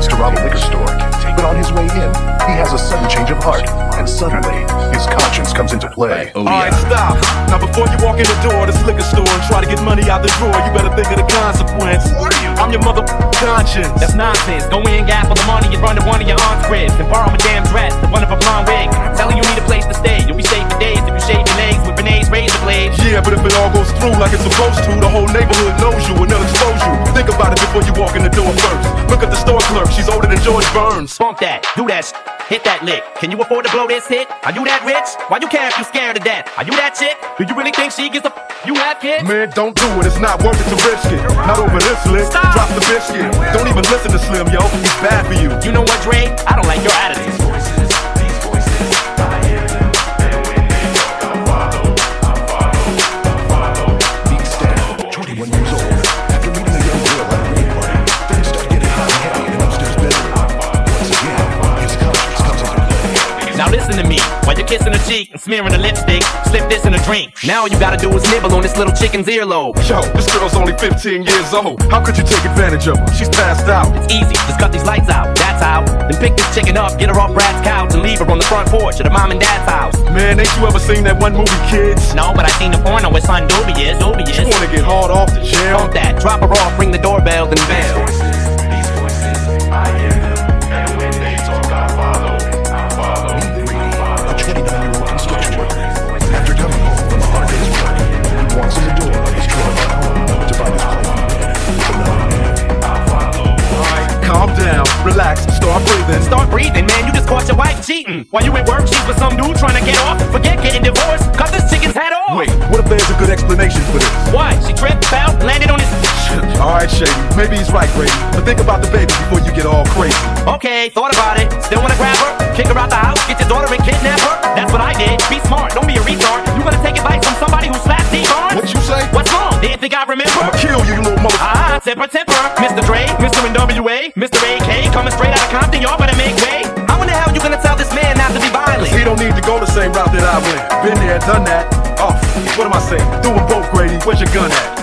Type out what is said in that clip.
to rob a liquor store. But on his way in, he has a sudden change of heart, and suddenly, his conscience comes into play. Alright, stop. Now before you walk in the door of this liquor store and try to get money out the drawer, you better think of the consequence. What are you? I'm your mother conscience. That's nonsense. Go in, gap for the money, and run to one of your aunt's cribs and borrow a damn dress, the one of a blonde wig. Tell her you need a place to stay. You'll be safe for days if you shave your legs with Renee's razor blades. Yeah, but if it all goes through like it's supposed to, the whole neighborhood knows you and they'll expose you. Think about it before you walk in the door first. Look at the store clerk, she's older than George Burns. Bump that, do that hit that lick. Can you afford to blow this hit? Are you that rich? Why you care if you scared of that? Are you that chick? Do you really think she gives a you have kids? Man, don't do it, it's not worth it to risk it. Not over this lick, Stop. drop the biscuit. Don't even listen to Slim, yo, he's bad for you. You know what, Dre? I don't like your attitude. These voices, I hear them. And when they talk, I follow. Being Stan, 21 years old, after meeting a young girl at a rave party, things start getting hot and heavy in an upstairs bedroom. Once again, his conscience comes into play. Now listen to me. While you're kissing her cheek and smearing the lipstick, slip this in a drink. Now all you gotta do is nibble on this little chicken's earlobe. Yo, this girl's only 15 years old. How could you take advantage of her? She's passed out. It's easy, just cut these lights out, that's how. Then pick this chicken up, get her off Brad's couch, and leave her on the front porch at her mom and dad's house. Man, ain't you ever seen that one movie, Kids? No, but I seen the porno with son Dubious. You wanna get hard off the jail? Bump that, drop her off, ring the doorbell, then bell. These voices, I hear them. And when they talk, I follow. A 29-year-old construction worker, after coming home from a hard day's work, he walks in the door of his trailer home to find his Alright, calm down, relax, start breathing. Start breathing, man, you just caught your wife cheating. While you at work, she's with some dude trying to get off. Forget getting divorced, cut this chicken's head off. Wait, what if there's a good explanation for this? What? She tripped, fell, landed on his... Alright, Shady, maybe he's right, Grady. But think about the baby before you get all crazy. Okay, thought about it. Still wanna grab her? Kick her out the house, get your daughter and kidnap her? That's what I did. Be smart, don't be a retard. You gonna take advice from somebody who slapped T-Barnes? What'd you say? What's wrong? Didn't think I remember? I'ma kill you, you little mother... Temper. Mr. Dre, Mr. NWA, Mr. AK, coming straight out of Compton, y'all better make way. How in the hell you gonna tell this man not to be violent? He don't need to go the same route that I went. Been there, done that. Oh, what am I saying? Do them both, Grady. Where's your gun at?